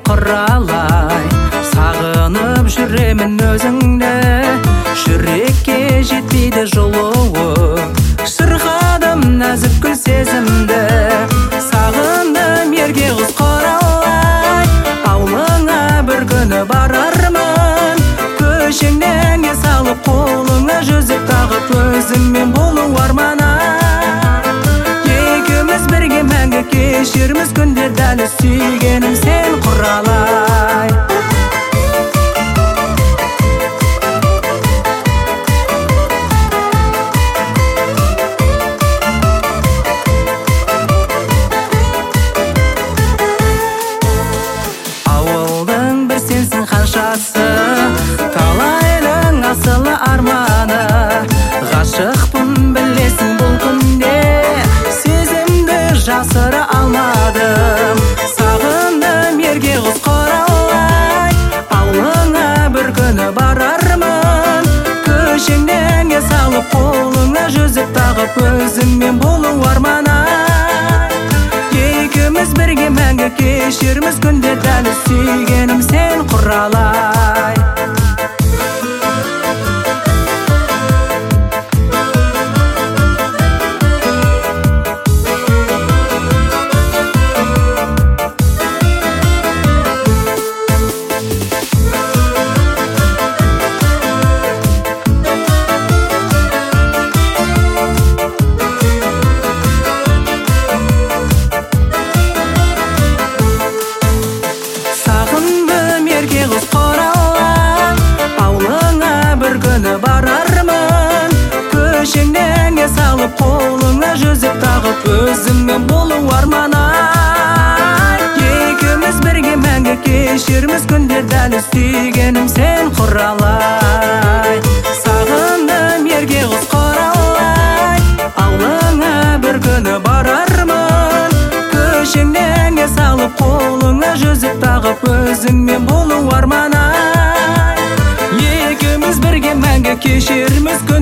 құралай, сағынып жүремін өзіңді. Жүрекке жетпейді жылуың, шырқадым нәзік гүл сезімді. Сағындым ерке қыз құралай, ауылыңа бір күні барармын. Көшеңнен салып қолыңа жүзік тағып, өзіңмен болу армана. Екеуміз бірге мәңгі кешерміз күндер, дәл сүйгенім сен құралай. Ауылдың бір сенсің қаншасы, талайдың асылы арманы. Ғашықпын білесің бұл күнде, сезімді жасыра алмадым. Сағындым ерке қыз құралай, ауылыңа бір күні барармын. Көшеңнен салып қолыңа жүзік тағып, өзіңмен болу армана. Екеуміз бірге мәңгі кешерміз күнде, дәл сүйгенім сен құралай. Сағындым ерке қыз құралай, ауылыңа бір күні барармын. Көшеңнен салып қолыңа жүзік тағып, өзіңмен болу армана. Екеуміз бірге мәңгі кешерміз күндер, дәл сүйгенім сен құралай. Сағындым ерке қыз құралай, ауылыңа бір күні барармын. Көшеңнен салып қолыңа жүзік тағып, өзіңмен болу армана. Екеуміз бірге мәңгі кешерміз